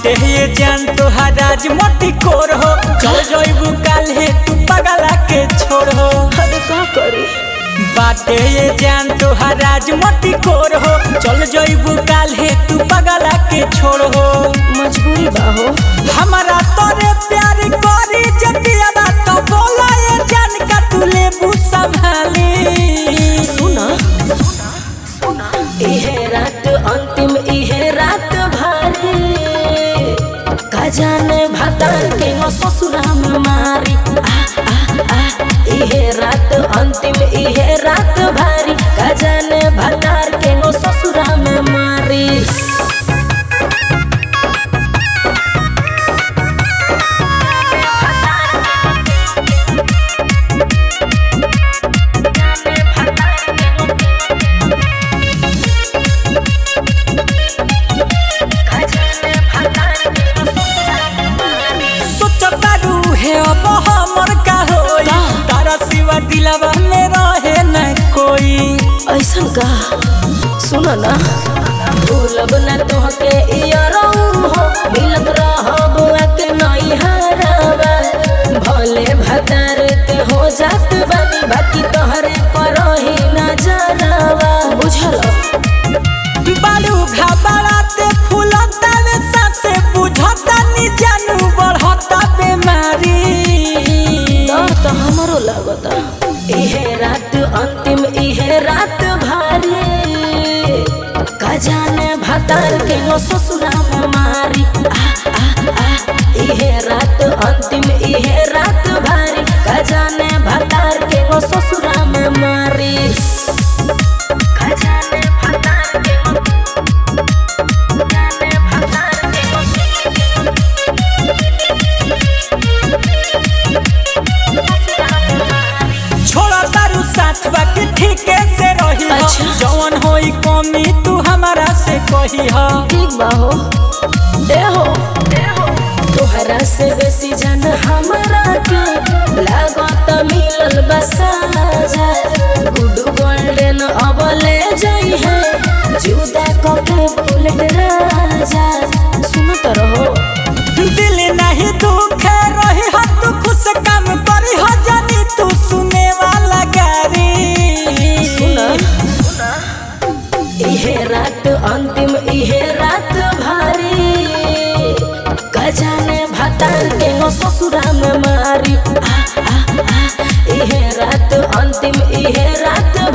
बाटे ये जान तोहार राज मोटी कोर हो चल जइबू काल्हे तू पगला के छोड़ हो। अरे का करी बाटे ये जान तोहार राज मोटी कोर हो चल जइबू काल्हे तू पगला के छोड़ हो। मजबूरी बा हो हमारा तोरे प्यार करी जतिया बात बोला ये जान का तू लेबू संभाली। सुना इहे रात अंतिम इहे रात भारी का जाने भतार के वो ससुरा में मारी इहे रात अंतिम इहे रात भारी का जाने भतार के वो ससुरा में मारी। अब हमर का होई तारा सिवा दिलवा में रहे न कोई। ऐसन का सुन ना भूलब ना तोहके इयरौ हो मिलत रहब के नई हरावा भले भतार के हो जात बानी बाकी तोहरे पर ही न जरावा बुझल बालू घबराते फूलता में सांसे बुझता नी जानू बढ़ता बीमारी। तो हमरो लगता इहे रात अंतिम इहे रात भारी का जाने भतार के वो ससुरा में मारी इहे रात अंतिम इहे रात भारी का जाने भतार के वो ससुरा में मारी। का जाने भतार के छोड़ा तारू साथ बाकी ठीके से रही हो। अच्छा। जवन होई कमी तू हमारा से कही हो। ठीक बा हो देहो तोहरा से बेसी जान हमारा के लागत मिलल बसाजा गुडू गोल्डन अब ले जाई है जुदा कके बुलेट राजा सुनत रहो दिल नहीं दुखे रही हो तू खुश काम करी हो जानी तू सुने वाला गारी। सुना इहे रात अंतिम इहे रात भारी का जाने भतार के वो ससुरा में मारी इहे रात अंतिम इहे रात